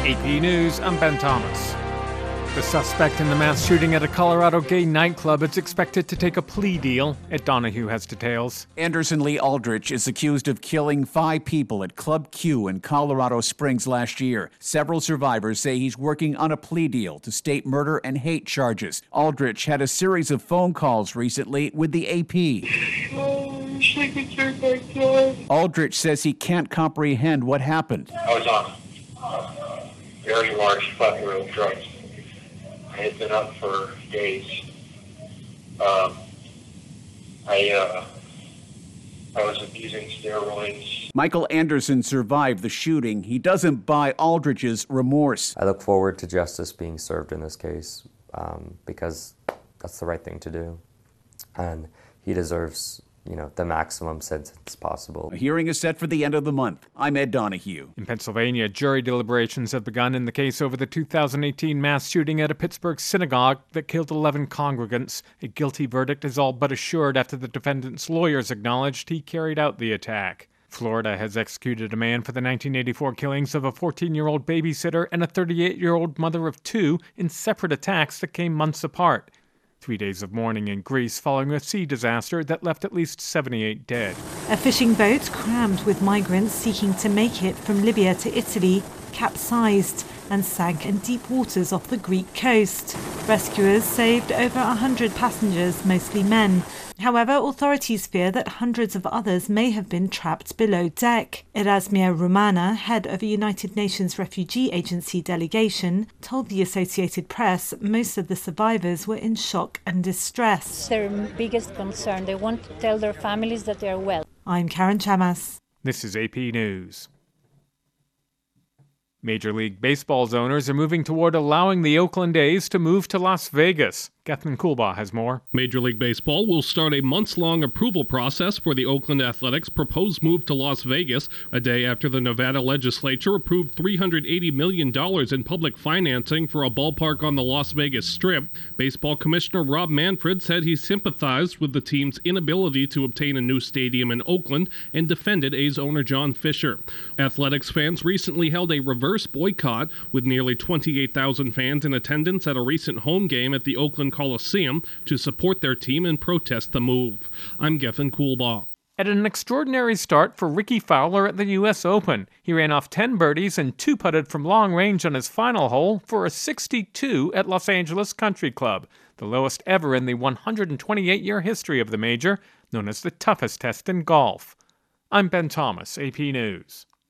AP News, I'm Ben Thomas. The suspect in the mass shooting at a Colorado gay nightclub is expected to take a plea deal. Ed Donahue has details. Anderson Lee Aldrich is accused of killing 5 people at Club Q in Colorado Springs last year. Several survivors say he's working on a plea deal to state murder and hate charges. Aldrich had a series of phone calls recently with the AP. Aldrich says he can't comprehend what happened. I was on very large plethora of drugs. I had been up for days. I was abusing steroids. Michael Anderson survived the shooting. He doesn't buy Aldrich's remorse. I look forward to justice being served in this case because that's the right thing to do. And he deserves, the maximum sentence possible. A hearing is set for the end of the month. I'm Ed Donahue. In Pennsylvania, jury deliberations have begun in the case over the 2018 mass shooting at a Pittsburgh synagogue that killed 11 congregants. A guilty verdict is all but assured after the defendant's lawyers acknowledged he carried out the attack. Florida has executed a man for the 1984 killings of a 14-year-old babysitter and a 38-year-old mother of 2 in separate attacks that came months apart. 3 days of mourning in Greece following a sea disaster that left at least 78 dead. A fishing boat crammed with migrants seeking to make it from Libya to Italy capsized and sank in deep waters off the Greek coast. Rescuers saved over 100 passengers, mostly men. However, authorities fear that hundreds of others may have been trapped below deck. Erasmia Romana, head of a United Nations Refugee Agency delegation, told the Associated Press most of the survivors were in shock and distress. It's their biggest concern. They want to tell their families that they are well. I'm Karen Chamas. This is AP News. Major League Baseball's owners are moving toward allowing the Oakland A's to move to Las Vegas. Gethin Coolbaugh has more. Major League Baseball will start a months-long approval process for the Oakland Athletics' proposed move to Las Vegas, a day after the Nevada legislature approved $380 million in public financing for a ballpark on the Las Vegas Strip. Baseball Commissioner Rob Manfred said he sympathized with the team's inability to obtain a new stadium in Oakland and defended A's owner John Fisher. Athletics fans recently held a reverse boycott, with nearly 28,000 fans in attendance at a recent home game at the Oakland Coliseum to support their team and protest the move. I'm Gethin Coolbaugh. At an extraordinary start for Ricky Fowler at the U.S. Open. He ran off 10 birdies and 2-putted from long range on his final hole for a 62 at Los Angeles Country Club, the lowest ever in the 128-year history of the major, known as the toughest test in golf. I'm Ben Thomas, AP News.